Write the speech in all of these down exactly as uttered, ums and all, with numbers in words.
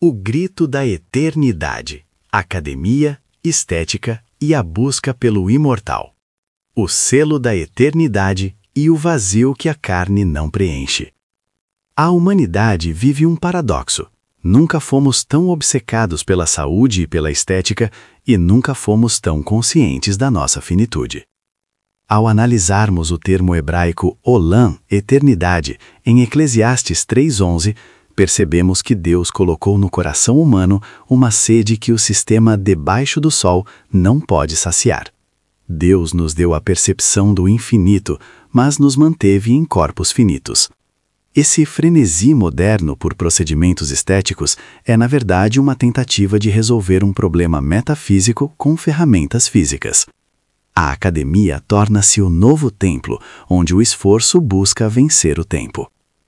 O grito da eternidade, academia, estética e a busca pelo imortal. O selo da eternidade e o vazio que a carne não preenche. A humanidade vive um paradoxo. Nunca fomos tão obcecados pela saúde e pela estética e nunca fomos tão conscientes da nossa finitude. Ao analisarmos o termo hebraico olam, eternidade, em Eclesiastes três onze, percebemos que Deus colocou no coração humano uma sede que o sistema debaixo do sol não pode saciar. Deus nos deu a percepção do infinito, mas nos manteve em corpos finitos. Esse frenesi moderno por procedimentos estéticos é, na verdade, uma tentativa de resolver um problema metafísico com ferramentas físicas. A academia torna-se o novo templo, onde o esforço busca vencer o tempo.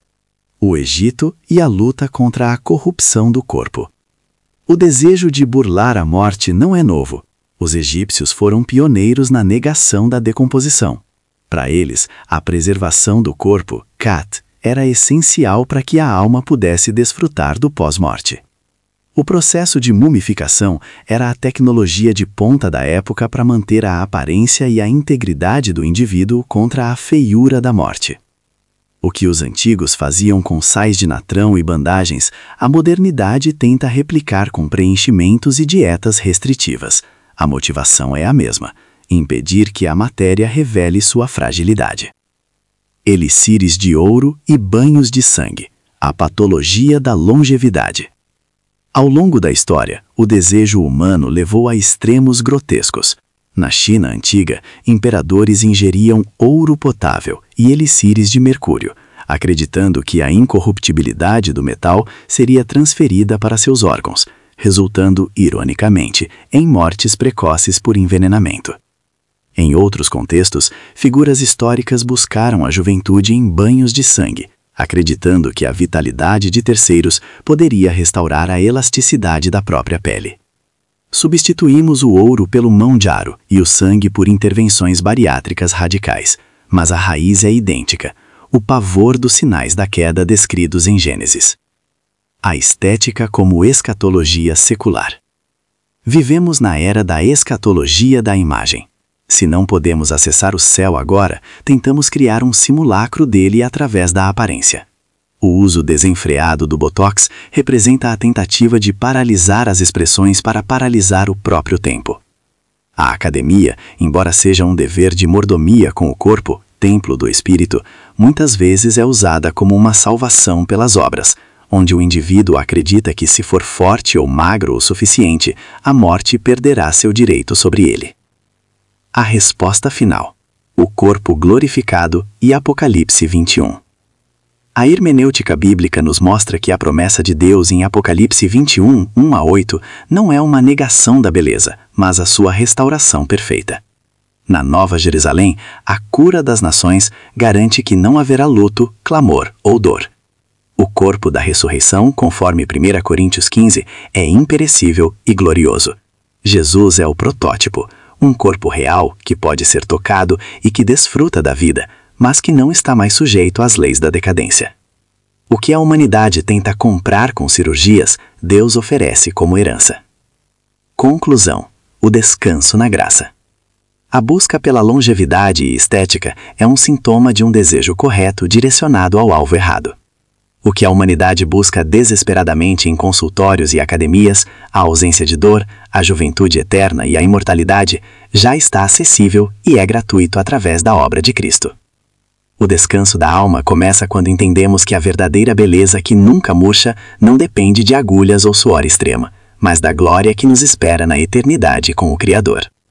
O Egito e a luta contra a corrupção do corpo. O desejo de burlar a morte não é novo. Os egípcios foram pioneiros na negação da decomposição. Para eles, a preservação do corpo, kat, era essencial para que a alma pudesse desfrutar do pós-morte. O processo de mumificação era a tecnologia de ponta da época para manter a aparência e a integridade do indivíduo contra a feiura da morte. O que os antigos faziam com sais de natrão e bandagens, a modernidade tenta replicar com preenchimentos e dietas restritivas. A motivação é a mesma: impedir que a matéria revele sua fragilidade. Elixires de ouro e banhos de sangue, a patologia da longevidade. Ao longo da história, o desejo humano levou a extremos grotescos. Na China antiga, imperadores ingeriam ouro potável e elixires de mercúrio, acreditando que a incorruptibilidade do metal seria transferida para seus órgãos, resultando, ironicamente, em mortes precoces por envenenamento. Em outros contextos, figuras históricas buscaram a juventude em banhos de sangue, acreditando que a vitalidade de terceiros poderia restaurar a elasticidade da própria pele. Substituímos o ouro pelo mão-de-aro e o sangue por intervenções bariátricas radicais, mas a raiz é idêntica: o pavor dos sinais da queda descritos em Gênesis. A estética como escatologia secular. Vivemos na era da escatologia da imagem. Se não podemos acessar o céu agora, tentamos criar um simulacro dele através da aparência. O uso desenfreado do Botox representa a tentativa de paralisar as expressões para paralisar o próprio tempo. A academia, embora seja um dever de mordomia com o corpo, templo do espírito, muitas vezes é usada como uma salvação pelas obras, onde o indivíduo acredita que, se for forte ou magro o suficiente, a morte perderá seu direito sobre ele. A resposta final: o corpo glorificado e Apocalipse vinte e um. A hermenêutica bíblica nos mostra que a promessa de Deus em Apocalipse vinte e um, um a oito, não é uma negação da beleza, mas a sua restauração perfeita. Na Nova Jerusalém, a cura das nações garante que não haverá luto, clamor ou dor. O corpo da ressurreição, conforme primeira Coríntios quinze, é imperecível e glorioso. Jesus é o protótipo, um corpo real que pode ser tocado e que desfruta da vida, mas que não está mais sujeito às leis da decadência. O que a humanidade tenta comprar com cirurgias, Deus oferece como herança. Conclusão: o descanso na graça. A busca pela longevidade e estética é um sintoma de um desejo correto direcionado ao alvo errado. O que a humanidade busca desesperadamente em consultórios e academias, a ausência de dor, a juventude eterna e a imortalidade, já está acessível e é gratuito através da obra de Cristo. O descanso da alma começa quando entendemos que a verdadeira beleza que nunca murcha não depende de agulhas ou suor extrema, mas da glória que nos espera na eternidade com o Criador.